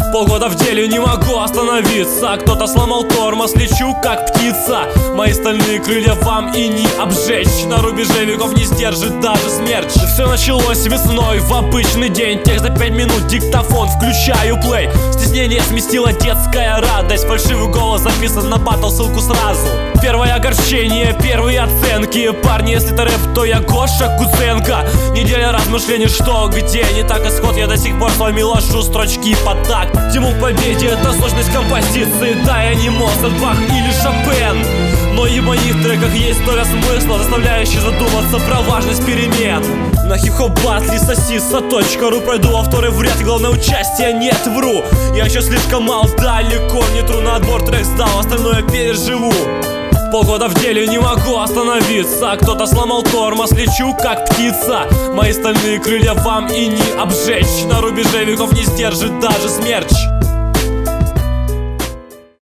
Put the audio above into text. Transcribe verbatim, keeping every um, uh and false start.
Полгода в деле, не могу остановиться. Кто-то сломал тормоз, лечу как птица. Мои стальные крылья вам и не обжечь. На рубеже веков не сдержит даже смерч. Все началось весной в обычный день. Тех за пять минут диктофон, включаю плей. Стеснение сместила детская радость. Фальшивый голос записан на батл, ссылку сразу. Первое огорчение, первые оценки. Парни, если это рэп, то я Гоша Куценко. Неделя размышлений, что, где, не так исход. Я до сих пор с вами ложу строчки под так. Тимул к победе, это сложность композиции. Да, я не Моцарт, Бах или Шопен, но и в моих треках есть доля смысла, заставляющая задуматься про важность перемен. На хип-хоп батле сосиса точка ру пройду во второй в ряд, главное участие нет, вру. Я еще слишком мал, далеко не тру, на отбор трек сдал, остальное переживу. Полгода в деле, не могу остановиться. Кто-то сломал тормоз, лечу как птица. Мои стальные крылья вам и не обжечь. На рубеже веков не сдержит даже смерч.